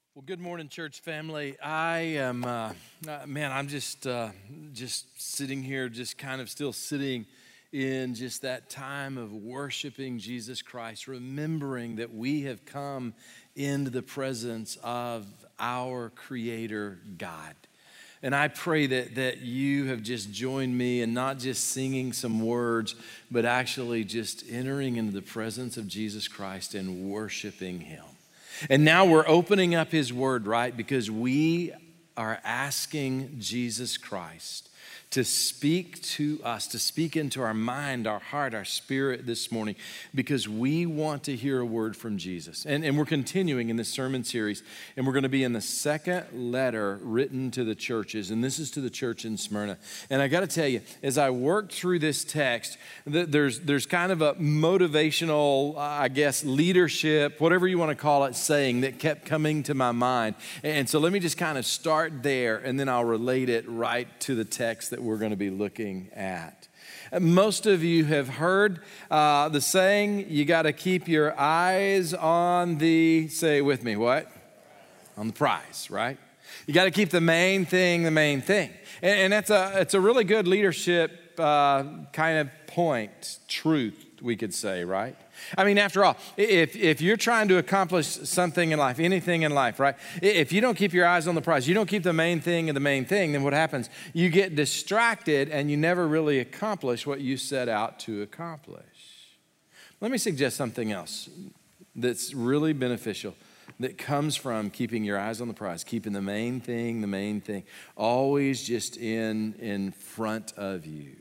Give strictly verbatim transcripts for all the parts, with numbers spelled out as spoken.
Well, good morning, church family. I am, uh, uh, man, I'm just, uh, just sitting here, just kind of still sitting in just that time of worshiping Jesus Christ, remembering that we have come into the presence of our Creator God. And I pray that, that you have just joined me in not just singing some words, but actually just entering into the presence of Jesus Christ and worshiping Him. And now we're opening up His Word, right? Because we are asking Jesus Christ to speak to us, to speak into our mind, our heart, our spirit this morning, because we want to hear a word from Jesus. And, and we're continuing in this sermon series, and we're going to be in the second letter written to the churches, and this is to the church in Smyrna. And I got to tell you, as I worked through this text, there's, there's kind of a motivational, I guess, leadership, whatever you want to call it, saying that kept coming to my mind. And so let me just kind of start there, and then I'll relate it right to the text that we're going to be looking at. Most of you have heard uh, the saying, you got to keep your eyes on the, say it with me, what? On the prize, right? You got to keep the main thing the main thing. And, and that's a, it's a really good leadership uh, kind of point, truth, we could say, right? I mean, after all, if, if you're trying to accomplish something in life, anything in life, right? If you don't keep your eyes on the prize, you don't keep the main thing and the main thing, then what happens? You get distracted and you never really accomplish what you set out to accomplish. Let me suggest something else that's really beneficial that comes from keeping your eyes on the prize, keeping the main thing, the main thing, always just in, in front of you.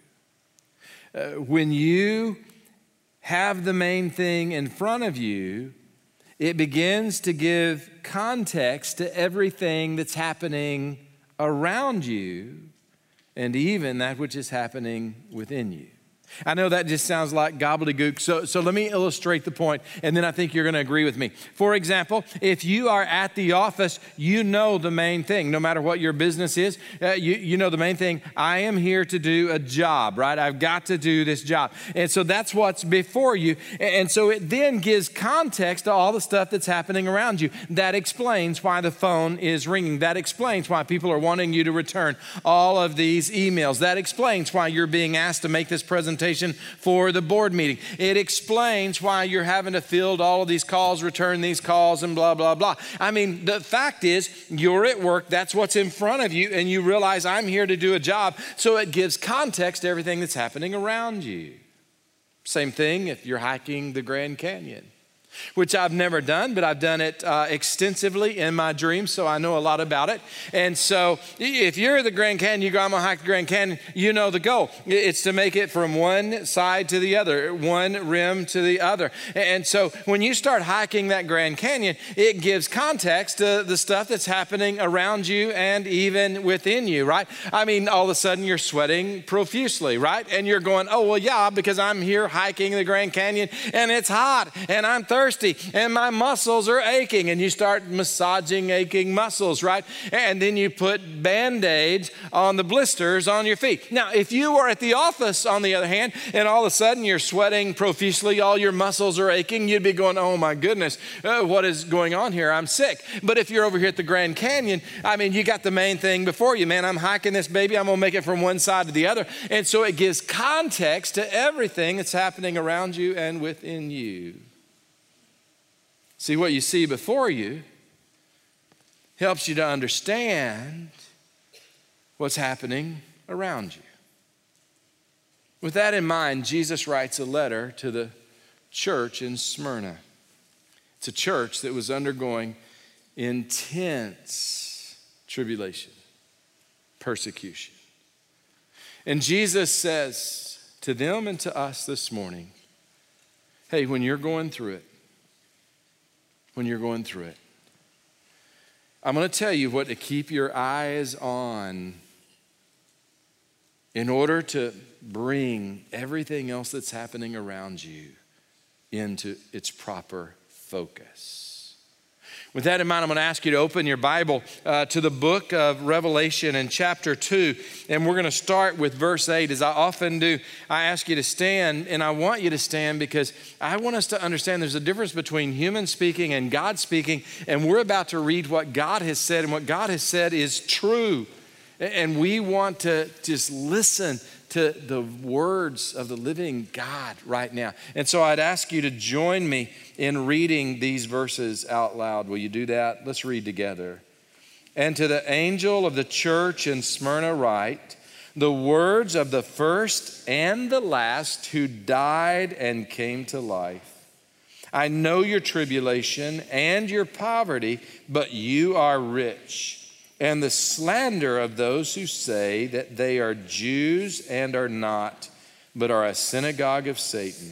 Uh, when you have the main thing in front of you, it begins to give context to everything that's happening around you and even that which is happening within you. I know that just sounds like gobbledygook, so, so let me illustrate the point, and then I think you're going to agree with me. For example, if you are at the office, you know the main thing. No matter what your business is, uh, you, you know the main thing. I am here to do a job, right? I've got to do this job. And so that's what's before you. And so it then gives context to all the stuff that's happening around you. That explains why the phone is ringing. That explains why people are wanting you to return all of these emails. That explains why you're being asked to make this presentation for the board meeting. It explains why you're having to field all of these calls, return these calls, and blah, blah, blah. I mean, the fact is, you're at work, that's what's in front of you, and you realize I'm here to do a job, so it gives context to everything that's happening around you. Same thing if you're hiking the Grand Canyon, which I've never done, but I've done it uh, extensively in my dreams, so I know a lot about it. And so if you're at the Grand Canyon, you go, I'm going to hike the Grand Canyon, you know the goal. It's to make it from one side to the other, one rim to the other. And so when you start hiking that Grand Canyon, it gives context to the stuff that's happening around you and even within you, right? I mean, all of a sudden you're sweating profusely, right? And you're going, oh, well, yeah, because I'm here hiking the Grand Canyon, and it's hot, and I'm thirsty. thirsty and my muscles are aching, and you start massaging aching muscles, right? And then you put Band-Aids on the blisters on your feet. Now, if you were at the office, on the other hand, and all of a sudden you're sweating profusely, all your muscles are aching, you'd be going, oh my goodness, uh, what is going on here? I'm sick. But if you're over here at the Grand Canyon, I mean, you got the main thing before you, man. I'm hiking this baby. I'm going to make it from one side to the other. And so it gives context to everything that's happening around you and within you. See, what you see before you helps you to understand what's happening around you. With that in mind, Jesus writes a letter to the church in Smyrna. It's a church that was undergoing intense tribulation, persecution. And Jesus says to them and to us this morning, hey, when you're going through it, when you're going through it, I'm going to tell you what to keep your eyes on in order to bring everything else that's happening around you into its proper focus. With that in mind, I'm going to ask you to open your Bible uh, to the book of Revelation in chapter two. And we're going to start with verse eight. As I often do, I ask you to stand, and I want you to stand because I want us to understand there's a difference between human speaking and God speaking. And we're about to read what God has said, and what God has said is true. And we want to just listen to the words of the living God right now. And so I'd ask you to join me in reading these verses out loud. Will you do that? Let's read together. And to the angel of the church in Smyrna write, the words of the first and the last who died and came to life. I know your tribulation and your poverty, but you are rich. And the slander of those who say that they are Jews and are not, but are a synagogue of Satan.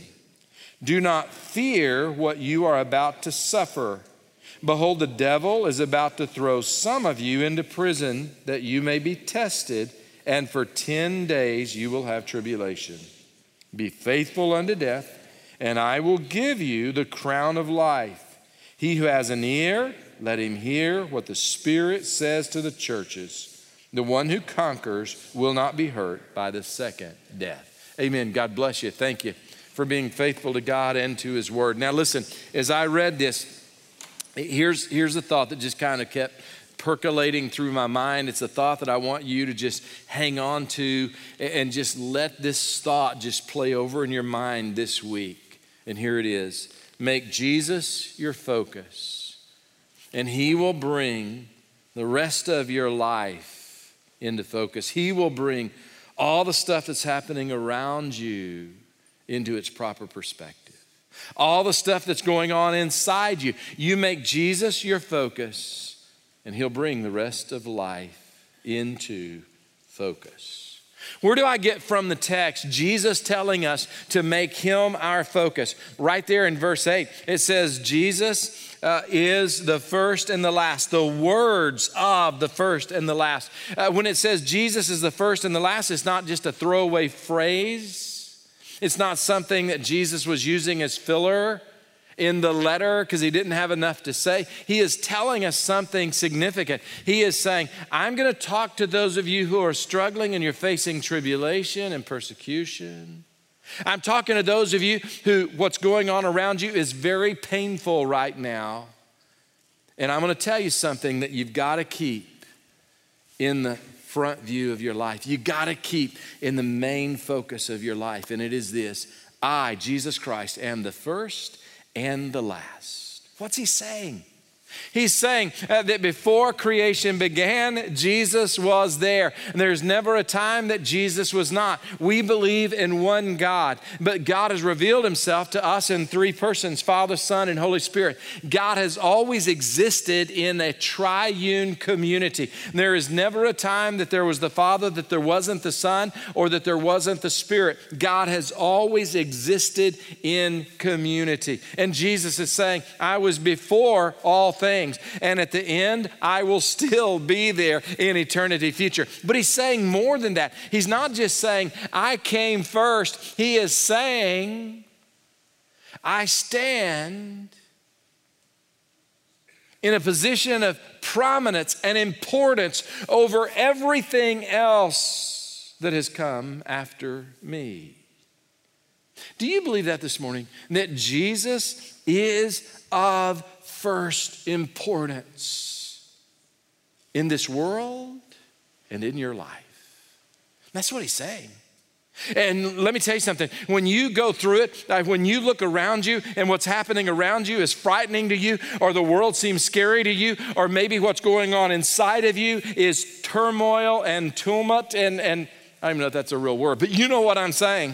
Do not fear what you are about to suffer. Behold, the devil is about to throw some of you into prison that you may be tested, and for ten days you will have tribulation. Be faithful unto death, and I will give you the crown of life. He who has an ear, let him hear what the Spirit says to the churches. The one who conquers will not be hurt by the second death. Amen. God bless you. Thank you for being faithful to God and to His Word. Now listen, as I read this, here's, here's a thought that just kind of kept percolating through my mind. It's a thought that I want you to just hang on to and just let this thought just play over in your mind this week. And here it is. Make Jesus your focus, and He will bring the rest of your life into focus. He will bring all the stuff that's happening around you into its proper perspective. All the stuff that's going on inside you. You make Jesus your focus, and He'll bring the rest of life into focus. Where do I get from the text Jesus telling us to make Him our focus? Right there in verse eight, it says Jesus Uh, is the first and the last, the words of the first and the last. Uh, when it says Jesus is the first and the last, it's not just a throwaway phrase. It's not something that Jesus was using as filler in the letter because He didn't have enough to say. He is telling us something significant. He is saying, I'm going to talk to those of you who are struggling and you're facing tribulation and persecution. I'm talking to those of you who what's going on around you is very painful right now. And I'm going to tell you something that you've got to keep in the front view of your life. You got to keep in the main focus of your life. And it is this: I, Jesus Christ, am the first and the last. What's He saying? He's saying uh, that before creation began, Jesus was there. And there's never a time that Jesus was not. We believe in one God, but God has revealed Himself to us in three persons, Father, Son, and Holy Spirit. God has always existed in a triune community. There is never a time that there was the Father, that there wasn't the Son, or that there wasn't the Spirit. God has always existed in community. And Jesus is saying, I was before all things. And at the end, I will still be there in eternity future. But He's saying more than that. He's not just saying, I came first. He is saying, I stand in a position of prominence and importance over everything else that has come after me. Do you believe that this morning? That Jesus is of first importance in this world and in your life. That's what He's saying. And let me tell you something. When you go through it, like when you look around you and what's happening around you is frightening to you, or the world seems scary to you, or maybe what's going on inside of you is turmoil and tumult, and, and I don't even know if that's a real word, but you know what I'm saying.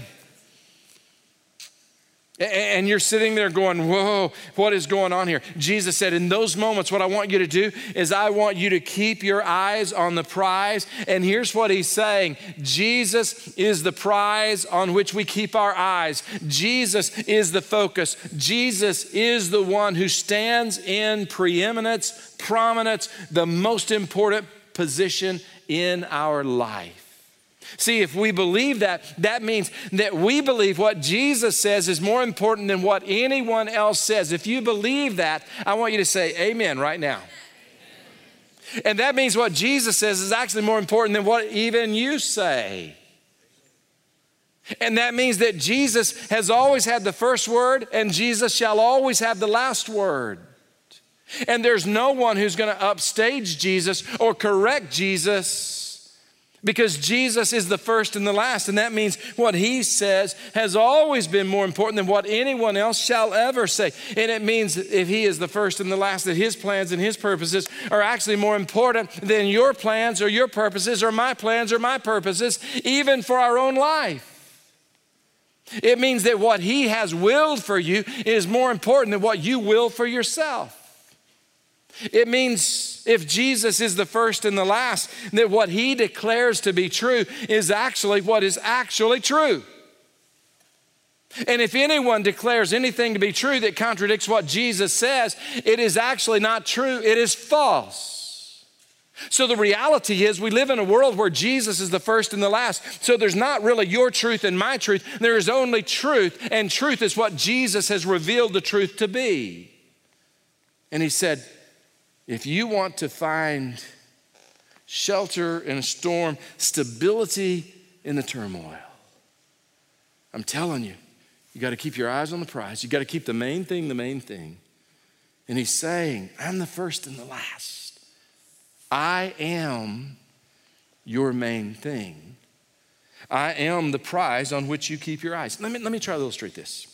And you're sitting there going, whoa, what is going on here? Jesus said, in those moments, what I want you to do is I want you to keep your eyes on the prize. And here's what He's saying. Jesus is the prize on which we keep our eyes. Jesus is the focus. Jesus is the one who stands in preeminence, prominence, the most important position in our life. See, if we believe that, that means that we believe what Jesus says is more important than what anyone else says. If you believe that, I want you to say amen right now. And that means what Jesus says is actually more important than what even you say. And that means that Jesus has always had the first word, and Jesus shall always have the last word. And there's no one who's going to upstage Jesus or correct Jesus, because Jesus is the first and the last. And that means what he says has always been more important than what anyone else shall ever say. And it means if he is the first and the last, that his plans and his purposes are actually more important than your plans or your purposes or my plans or my purposes, even for our own life. It means that what he has willed for you is more important than what you will for yourself. It means if Jesus is the first and the last, that what he declares to be true is actually what is actually true. And if anyone declares anything to be true that contradicts what Jesus says, it is actually not true, it is false. So the reality is we live in a world where Jesus is the first and the last. So there's not really your truth and my truth. There is only truth, and truth is what Jesus has revealed the truth to be. And he said, if you want to find shelter in a storm, stability in the turmoil, I'm telling you, you got to keep your eyes on the prize. You got to keep the main thing the main thing. And he's saying, I'm the first and the last. I am your main thing. I am the prize on which you keep your eyes. Let me, let me try to illustrate this.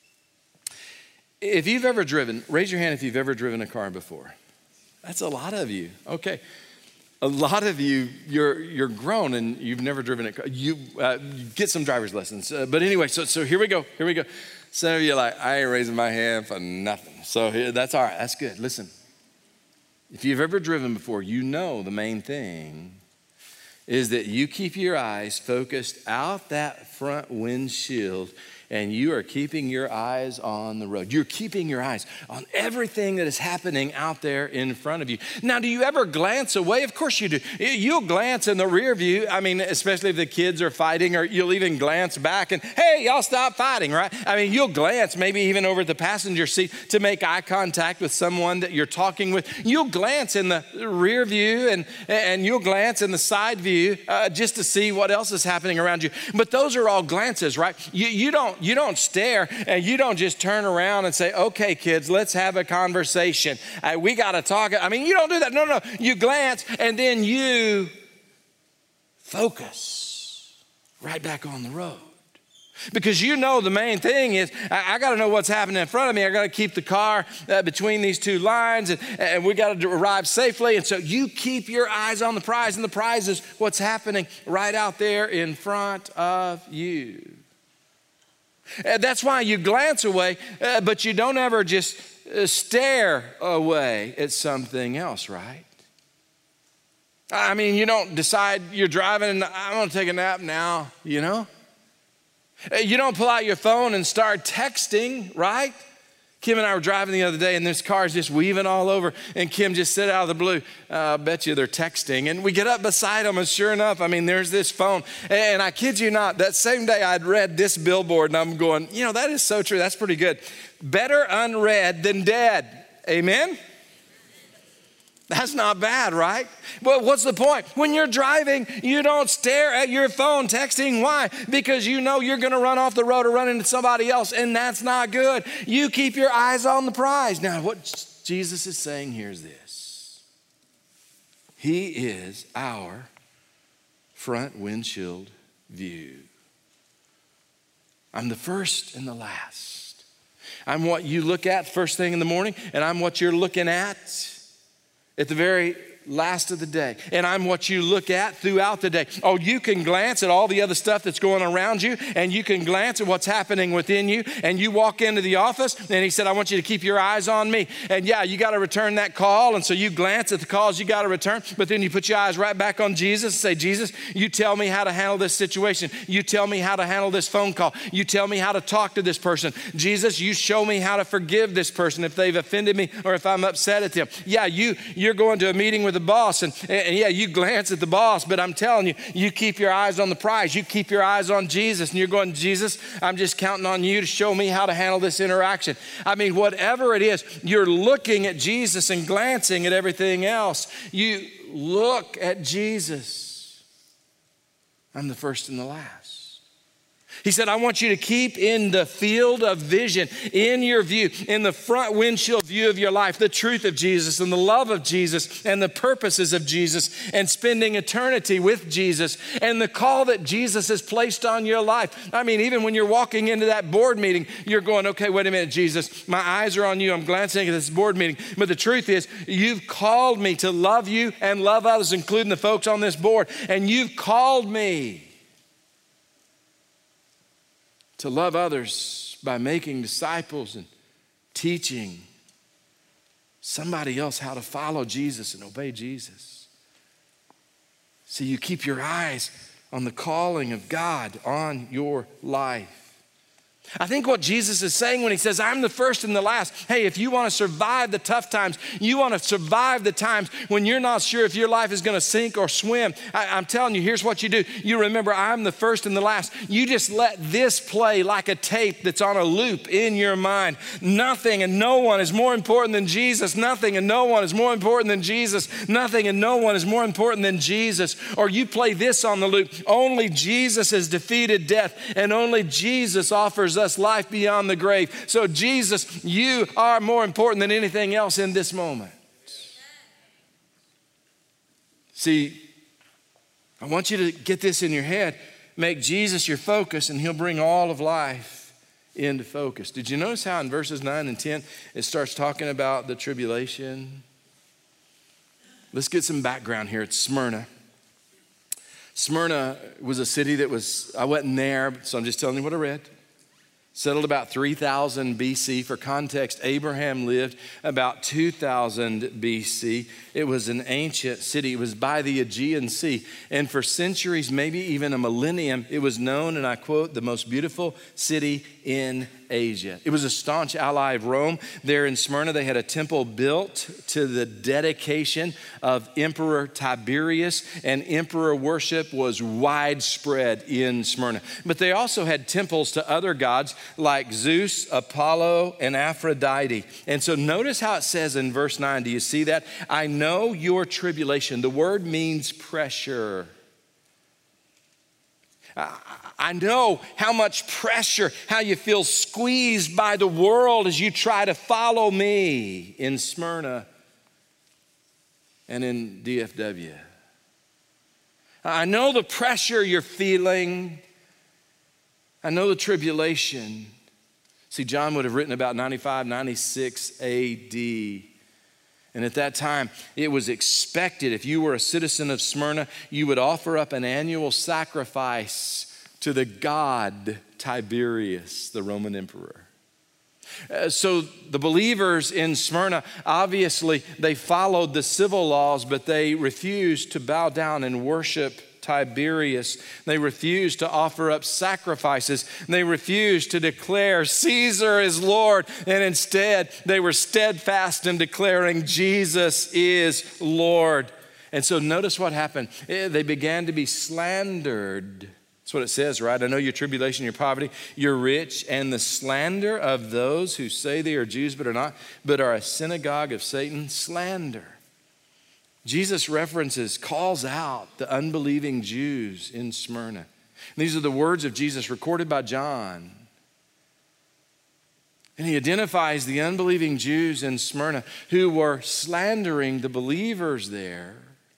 If you've ever driven, raise your hand if you've ever driven a car before. That's a lot of you. Okay. A lot of you, you're you're grown and you've never driven a car. You, uh, you get some driver's lessons. Uh, but anyway, so so here we go. Here we go. Some of you are like, I ain't raising my hand for nothing. So here, that's all right. That's good. Listen, if you've ever driven before, you know the main thing is that you keep your eyes focused out that front windshield, and you are keeping your eyes on the road. You're keeping your eyes on everything that is happening out there in front of you. Now, do you ever glance away? Of course you do. You'll glance in the rear view. I mean, especially if the kids are fighting, or you'll even glance back and, hey, y'all stop fighting, right? I mean, you'll glance maybe even over the passenger seat to make eye contact with someone that you're talking with. You'll glance in the rear view and, and you'll glance in the side view uh, just to see what else is happening around you. But those are all glances, right? You, you don't You don't stare, and you don't just turn around and say, okay, kids, let's have a conversation. Uh, we got to talk. I mean, you don't do that. No, no, you glance, and then you focus right back on the road. Because you know the main thing is, I, I got to know what's happening in front of me. I got to keep the car uh, between these two lines, and, and we got to arrive safely. And so you keep your eyes on the prize, and the prize is what's happening right out there in front of you. And that's why you glance away, uh, but you don't ever just uh, stare away at something else, right? I mean, you don't decide you're driving and I'm going to take a nap now, you know? You don't pull out your phone and start texting, right? Kim and I were driving the other day, and this car's just weaving all over, and Kim just said out of the blue, uh, I bet you they're texting. And we get up beside them, and sure enough, I mean, there's this phone. And I kid you not, that same day I'd read this billboard, and I'm going, you know, that is so true. That's pretty good. Better unread than dead. Amen? That's not bad, right? But what's the point? When you're driving, you don't stare at your phone texting. Why? Because you know you're going to run off the road or run into somebody else, and that's not good. You keep your eyes on the prize. Now, what Jesus is saying here is this. He is our front windshield view. I'm the first and the last. I'm what you look at first thing in the morning, and I'm what you're looking at at the very last of the day. And I'm what you look at throughout the day. Oh, you can glance at all the other stuff that's going around you, and you can glance at what's happening within you, and you walk into the office, and he said, I want you to keep your eyes on me. And yeah, you got to return that call, and so you glance at the calls you got to return, but then you put your eyes right back on Jesus and say, Jesus, you tell me how to handle this situation. You tell me how to handle this phone call. You tell me how to talk to this person. Jesus, you show me how to forgive this person if they've offended me or if I'm upset at them. Yeah, you, you're going to a meeting with the boss. And, and yeah, you glance at the boss, but I'm telling you, you keep your eyes on the prize. You keep your eyes on Jesus. And you're going, Jesus, I'm just counting on you to show me how to handle this interaction. I mean, whatever it is, you're looking at Jesus and glancing at everything else. You look at Jesus. I'm the first and the last. He said, I want you to keep in the field of vision, in your view, in the front windshield view of your life, the truth of Jesus and the love of Jesus and the purposes of Jesus and spending eternity with Jesus and the call that Jesus has placed on your life. I mean, even when you're walking into that board meeting, you're going, okay, wait a minute, Jesus, my eyes are on you. I'm glancing at this board meeting. But the truth is, you've called me to love you and love others, including the folks on this board. And you've called me to love others by making disciples and teaching somebody else how to follow Jesus and obey Jesus. So you keep your eyes on the calling of God on your life. I think what Jesus is saying when he says, I'm the first and the last. Hey, if you want to survive the tough times, you want to survive the times when you're not sure if your life is going to sink or swim. I, I'm telling you, here's what you do. You remember, I'm the first and the last. You just let this play like a tape that's on a loop in your mind. Nothing and no one is more important than Jesus. Nothing and no one is more important than Jesus. Nothing and no one is more important than Jesus. Or you play this on the loop. Only Jesus has defeated death, and only Jesus offers us life beyond the grave. So Jesus, you are more important than anything else in this moment. See, I want you to get this in your head. Make Jesus your focus and he'll bring all of life into focus. Did you notice how in verses nine and ten it starts talking about the tribulation? Let's get some background here. It's Smyrna. Smyrna was a city that was, I wasn't there, so I'm just telling you what I read. Settled about three thousand B C. For context, Abraham lived about two thousand B C. It was an ancient city. It was by the Aegean Sea. And for centuries, maybe even a millennium, it was known, and I quote, the most beautiful city in Asia. It was a staunch ally of Rome. There in Smyrna, they had a temple built to the dedication of Emperor Tiberius, and emperor worship was widespread in Smyrna. But they also had temples to other gods like Zeus, Apollo, and Aphrodite. And so notice how it says in verse nine, do you see that? I know your tribulation. The word means pressure. I know how much pressure, how you feel squeezed by the world as you try to follow me in Smyrna and in D F W. I know the pressure you're feeling. I know the tribulation. See, John would have written about ninety-five, ninety-six A D. And at that time, it was expected if you were a citizen of Smyrna, you would offer up an annual sacrifice to the god Tiberius, the Roman emperor. Uh, so the believers in Smyrna, obviously, they followed the civil laws, but they refused to bow down and worship Tiberius. They refused to offer up sacrifices. They refused to declare Caesar is Lord. And instead, they were steadfast in declaring Jesus is Lord. And so notice what happened. They began to be slandered. That's what it says, right? I know your tribulation, your poverty, your rich, and the slander of those who say they are Jews but are not, but are a synagogue of Satan. Slander. Jesus references, calls out the unbelieving Jews in Smyrna. These are the words of Jesus recorded by John. And he identifies the unbelieving Jews in Smyrna who were slandering the believers there.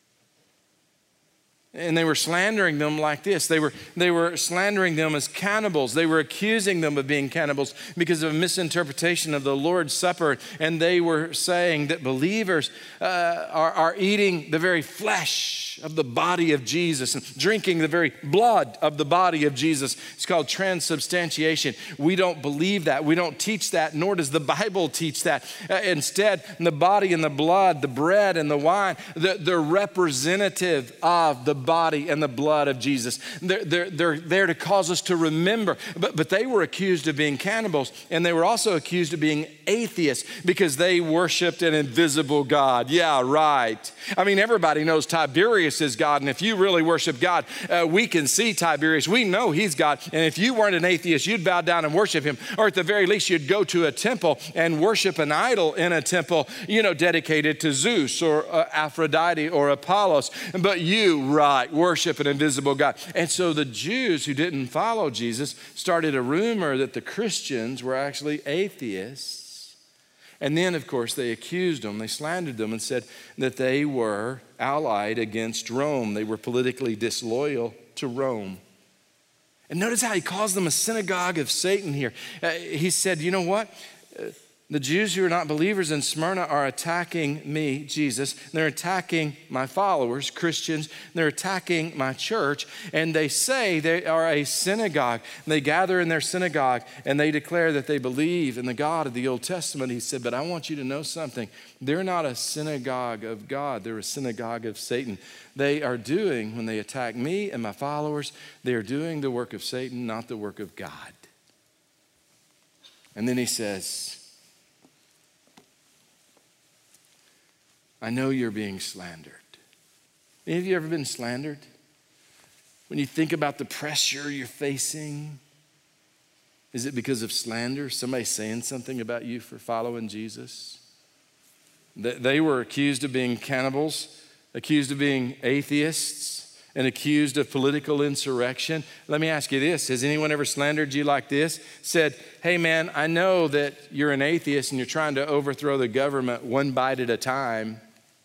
And they were slandering them like this. They were, they were slandering them as cannibals. They were accusing them of being cannibals because of a misinterpretation of the Lord's Supper. And they were saying that believers uh, are, are eating the very flesh of the body of Jesus and drinking the very blood of the body of Jesus. It's called transubstantiation. We don't believe that. We don't teach that, nor does the Bible teach that. Uh, instead, the body and the blood, the bread and the wine, they're, they're representative of the body and the blood of Jesus. They're, they're, they're there to cause us to remember. But, but they were accused of being cannibals, and they were also accused of being atheists because they worshiped an invisible God. Yeah, right. I mean, everybody knows Tiberius is God, and if you really worship God, uh, we can see Tiberius. We know he's God, and if you weren't an atheist, you'd bow down and worship him, or at the very least, you'd go to a temple and worship an idol in a temple, you know, dedicated to Zeus or uh, Aphrodite or Apollos. But you, right, worship an invisible God. And so the Jews who didn't follow Jesus started a rumor that the Christians were actually atheists. And then, of course, they accused them, they slandered them and said that they were allied against Rome. They were politically disloyal to Rome. And notice how he calls them a synagogue of Satan here. Uh, he said, you know what? Uh, The Jews who are not believers in Smyrna are attacking me, Jesus. They're attacking my followers, Christians. They're attacking my church. And they say they are a synagogue. They gather in their synagogue and they declare that they believe in the God of the Old Testament. He said, but I want you to know something. They're not a synagogue of God. They're a synagogue of Satan. They are doing, when they attack me and my followers, they are doing the work of Satan, not the work of God. And then he says, I know you're being slandered. Any of you ever been slandered? When you think about the pressure you're facing, is it because of slander? Somebody saying something about you for following Jesus? They were accused of being cannibals, accused of being atheists, and accused of political insurrection. Let me ask you this. Has anyone ever slandered you like this? Said, hey man, I know that you're an atheist and you're trying to overthrow the government one bite at a time.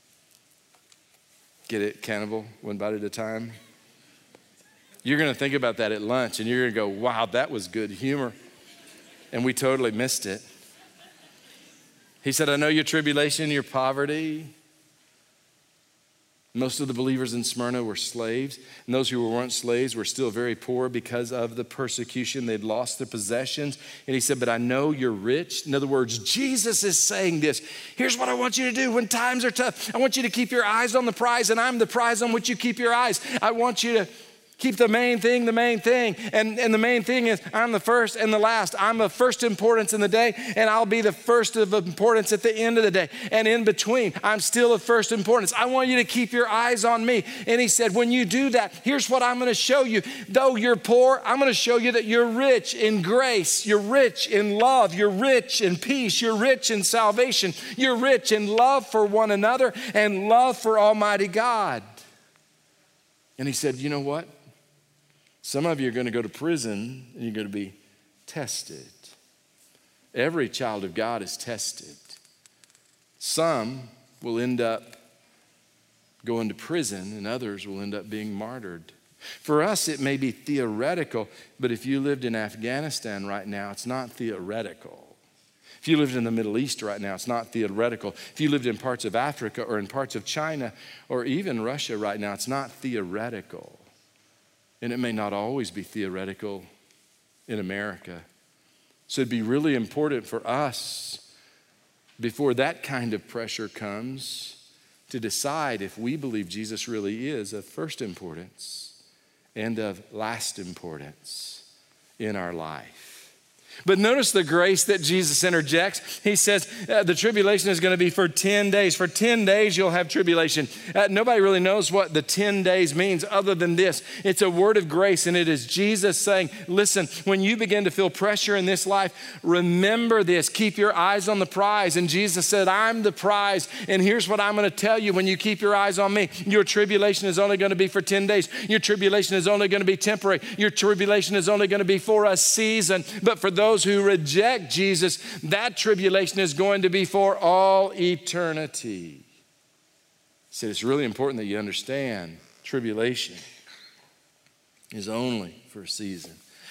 Get it, cannibal, one bite at a time? You're gonna think about that at lunch and you're gonna go, wow, that was good humor. And we totally missed it. He said, I know your tribulation, your poverty. Most of the believers in Smyrna were slaves, and those who weren't slaves were still very poor because of the persecution. They'd lost their possessions. And he said, but I know you're rich. In other words, Jesus is saying this. Here's what I want you to do when times are tough. I want you to keep your eyes on the prize, and I'm the prize on which you keep your eyes. I want you to keep the main thing, the main thing. And, and the main thing is I'm the first and the last. I'm of first importance in the day, and I'll be the first of importance at the end of the day. And in between, I'm still of first importance. I want you to keep your eyes on me. And he said, when you do that, here's what I'm going to show you. Though you're poor, I'm going to show you that you're rich in grace. You're rich in love. You're rich in peace. You're rich in salvation. You're rich in love for one another and love for Almighty God. And he said, you know what? Some of you are going to go to prison and you're going to be tested. Every child of God is tested. Some will end up going to prison and others will end up being martyred. For us, it may be theoretical, but if you lived in Afghanistan right now, it's not theoretical. If you lived in the Middle East right now, it's not theoretical. If you lived in parts of Africa or in parts of China or even Russia right now, it's not theoretical. And it may not always be theoretical in America. So it'd be really important for us, before that kind of pressure comes, to decide if we believe Jesus really is of first importance and of last importance in our life. But notice the grace that Jesus interjects. He says uh, the tribulation is going to be for ten days. For ten days you'll have tribulation. Uh, nobody really knows what the ten days means other than this. It's a word of grace, and it is Jesus saying, listen, when you begin to feel pressure in this life, remember this. Keep your eyes on the prize. And Jesus said, I'm the prize. And here's what I'm going to tell you when you keep your eyes on me. Your tribulation is only going to be for ten days. Your tribulation is only going to be temporary. Your tribulation is only going to be for a season. But for those who reject Jesus, that tribulation is going to be for all eternity. He said it's really important that you understand tribulation is only for a season.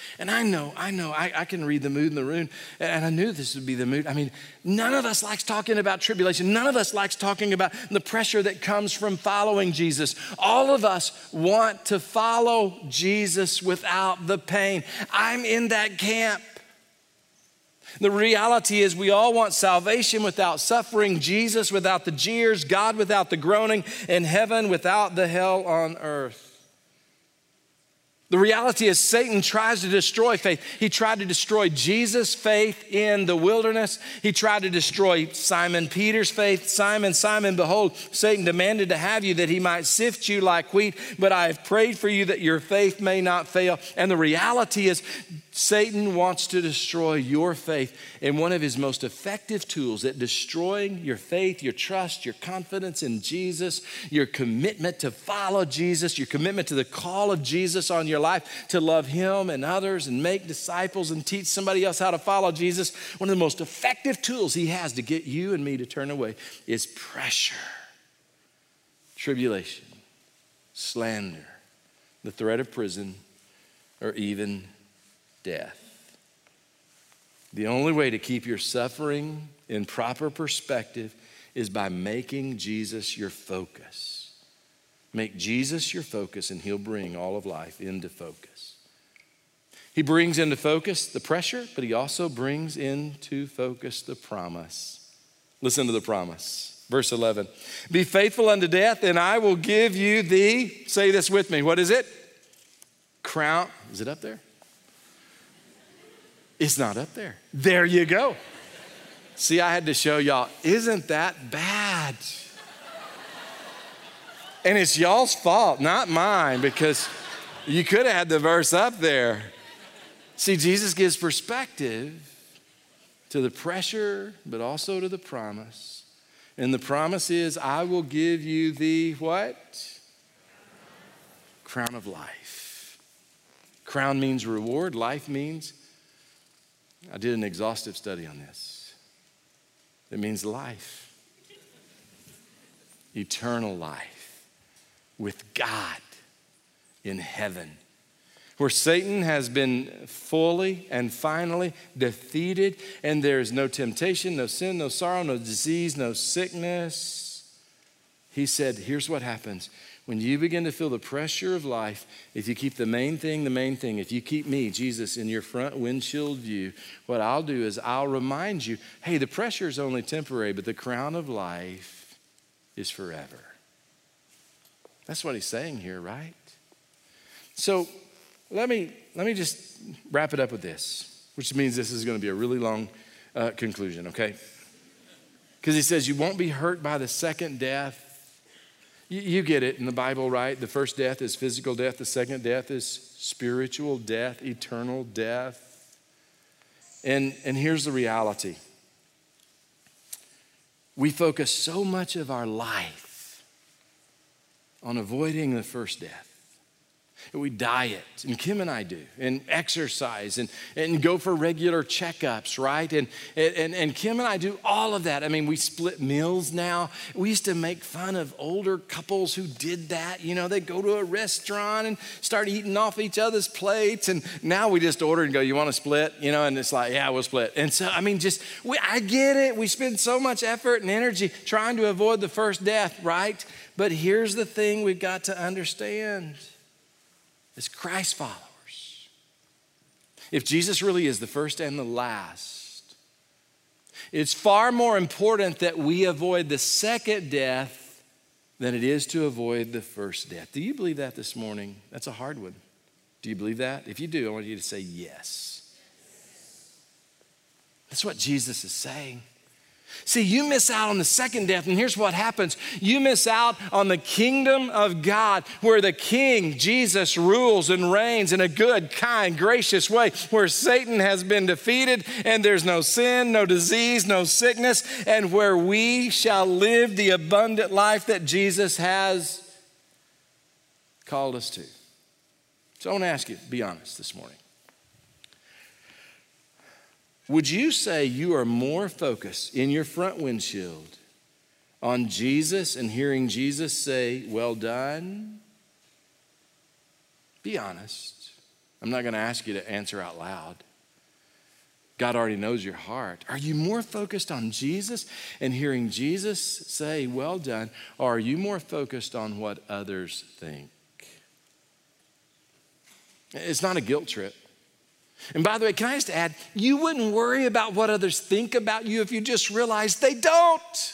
And I know, I know, I, I can read the mood in the room, and I knew this would be the mood. I mean, none of us likes talking about tribulation. None of us likes talking about the pressure that comes from following Jesus. All of us want to follow Jesus without the pain. I'm in that camp. The reality is we all want salvation without suffering, Jesus without the jeers, God without the groaning, and heaven without the hell on earth. The reality is Satan tries to destroy faith. He tried to destroy Jesus' faith in the wilderness. He tried to destroy Simon Peter's faith. Simon, Simon, behold, Satan demanded to have you that he might sift you like wheat, but I have prayed for you that your faith may not fail. And the reality is Satan wants to destroy your faith. And one of his most effective tools at destroying your faith, your trust, your confidence in Jesus, your commitment to follow Jesus, your commitment to the call of Jesus on your life to love him and others and make disciples and teach somebody else how to follow Jesus, one of the most effective tools he has to get you and me to turn away is pressure, tribulation, slander, the threat of prison, or even death. The only way to keep your suffering in proper perspective is by making Jesus your focus. Make Jesus your focus and he'll bring all of life into focus. He brings into focus the pressure, but he also brings into focus the promise. Listen to the promise. Verse eleven, be faithful unto death and I will give you the, say this with me, what is it? Crown, is it up there? It's not up there. There you go. See, I had to show y'all, isn't that bad? And it's y'all's fault, not mine, because you could have had the verse up there. See, Jesus gives perspective to the pressure, but also to the promise. And the promise is, I will give you the what? Crown of life. Crown means reward. Life means, I did an exhaustive study on this. It means life. Eternal life. With God in heaven, where Satan has been fully and finally defeated, and there is no temptation, no sin, no sorrow, no disease, no sickness. He said, here's what happens. When you begin to feel the pressure of life, if you keep the main thing, the main thing, if you keep me, Jesus, in your front windshield view, what I'll do is I'll remind you, hey, the pressure is only temporary, but the crown of life is forever. That's what he's saying here, right? So let me, let me just wrap it up with this, which means this is going to be a really long uh, conclusion, okay? Because he says you won't be hurt by the second death. You, you get it in the Bible, right? The first death is physical death. The second death is spiritual death, eternal death. And, and here's the reality. We focus so much of our life on avoiding the first death. We diet, and Kim and I do, and exercise, and, and go for regular checkups, right? And, and, and Kim and I do all of that. I mean, we split meals now. We used to make fun of older couples who did that. You know, they go to a restaurant and start eating off each other's plates, and now we just order and go, you want to split? You know, and it's like, yeah, we'll split. And so, I mean, just, we, I get it. We spend so much effort and energy trying to avoid the first death, right? But here's the thing we've got to understand. As Christ followers, if Jesus really is the first and the last, it's far more important that we avoid the second death than it is to avoid the first death. Do you believe that this morning? That's a hard one. Do you believe that? If you do, I want you to say yes. That's what Jesus is saying. See, you miss out on the second death, and here's what happens. You miss out on the kingdom of God, where the King, Jesus, rules and reigns in a good, kind, gracious way, where Satan has been defeated, and there's no sin, no disease, no sickness, and where we shall live the abundant life that Jesus has called us to. So I want to ask you, be honest this morning. Would you say you are more focused in your front windshield on Jesus and hearing Jesus say, well done? Be honest. I'm not going to ask you to answer out loud. God already knows your heart. Are you more focused on Jesus and hearing Jesus say, well done, or are you more focused on what others think? It's not a guilt trip. And by the way, can I just add, you wouldn't worry about what others think about you if you just realized they don't.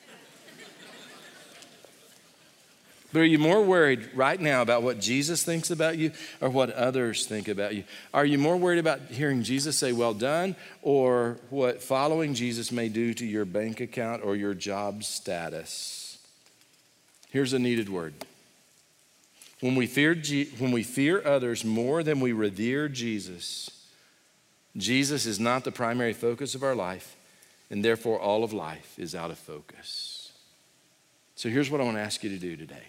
But are you more worried right now about what Jesus thinks about you or what others think about you? Are you more worried about hearing Jesus say, well done, or what following Jesus may do to your bank account or your job status? Here's a needed word. When we fear, G- when we fear others more than we revere Jesus, Jesus is not the primary focus of our life, and therefore all of life is out of focus. So here's what I want to ask you to do today.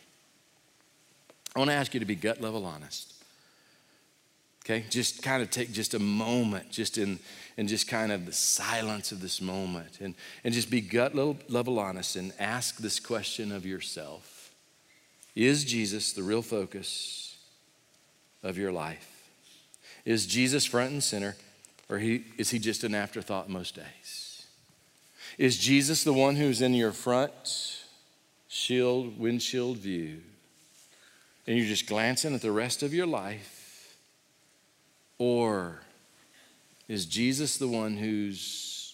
I want to ask you to be gut level honest. Okay, just kind of take just a moment, just in, in just kind of the silence of this moment, and, and just be gut level honest and ask this question of yourself. Is Jesus the real focus of your life? Is Jesus front and center, or he, is he just an afterthought most days? Is Jesus the one who's in your front shield, windshield view, and you're just glancing at the rest of your life? Or is Jesus the one who's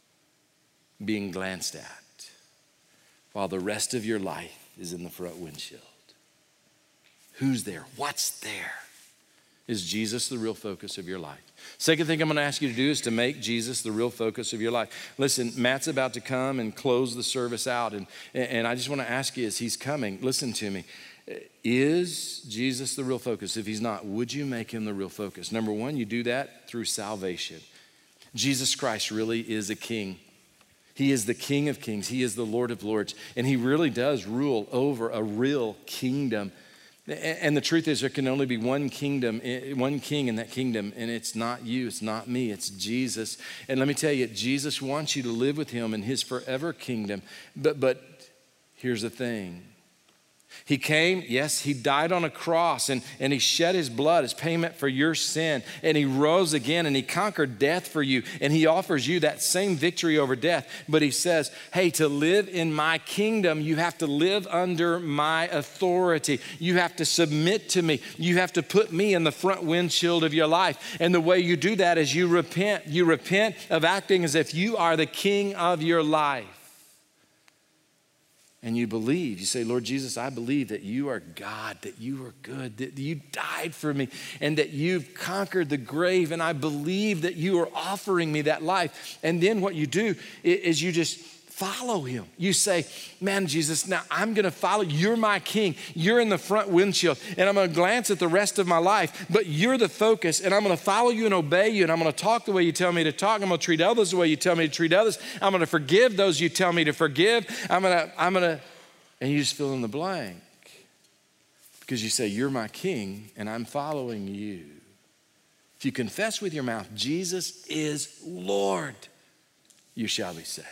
being glanced at while the rest of your life is in the front windshield? Who's there? What's there? Is Jesus the real focus of your life? Second thing I'm going to ask you to do is to make Jesus the real focus of your life. Listen, Matt's about to come and close the service out, and, and I just want to ask you as he's coming, listen to me. Is Jesus the real focus? If he's not, would you make him the real focus? Number one, you do that through salvation. Jesus Christ really is a king. He is the King of kings. He is the Lord of lords. And he really does rule over a real kingdom. And the truth is, there can only be one kingdom, one king in that kingdom, and it's not you, it's not me, it's Jesus. And let me tell you, Jesus wants you to live with him in his forever kingdom. But, but here's the thing. He came, yes, he died on a cross, and, and he shed his blood as payment for your sin. And he rose again, and he conquered death for you. And he offers you that same victory over death. But he says, hey, to live in my kingdom, you have to live under my authority. You have to submit to me. You have to put me in the front windshield of your life. And the way you do that is you repent. You repent of acting as if you are the king of your life. And you believe, you say, Lord Jesus, I believe that you are God, that you are good, that you died for me, and that you've conquered the grave, and I believe that you are offering me that life. And then what you do is you just follow him. You say, man, Jesus, now I'm going to follow. You're my king. You're in the front windshield, and I'm going to glance at the rest of my life, but you're the focus, and I'm going to follow you and obey you, and I'm going to talk the way you tell me to talk. I'm going to treat others the way you tell me to treat others. I'm going to forgive those you tell me to forgive. I'm going to, I'm going to, and you just fill in the blank because you say, you're my king, and I'm following you. If you confess with your mouth, Jesus is Lord, you shall be saved.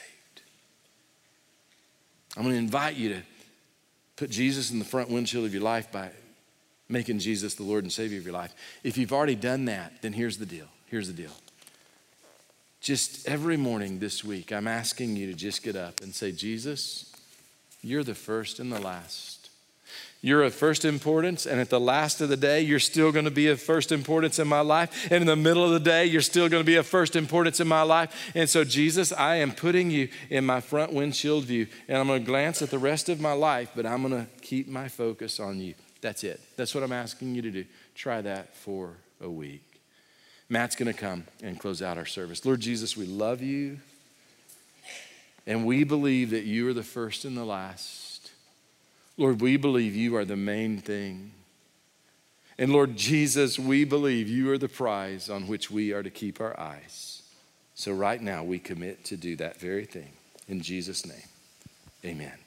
I'm going to invite you to put Jesus in the front windshield of your life by making Jesus the Lord and Savior of your life. If you've already done that, then here's the deal. Here's the deal. Just every morning this week, I'm asking you to just get up and say, Jesus, you're the first and the last. You're of first importance, and at the last of the day, you're still going to be of first importance in my life. And in the middle of the day, you're still going to be of first importance in my life. And so, Jesus, I am putting you in my front windshield view, and I'm going to glance at the rest of my life, but I'm going to keep my focus on you. That's it. That's what I'm asking you to do. Try that for a week. Matt's going to come and close out our service. Lord Jesus, we love you, and we believe that you are the first and the last. Lord, we believe you are the main thing. And Lord Jesus, we believe you are the prize on which we are to keep our eyes. So right now we commit to do that very thing. In Jesus' name, amen.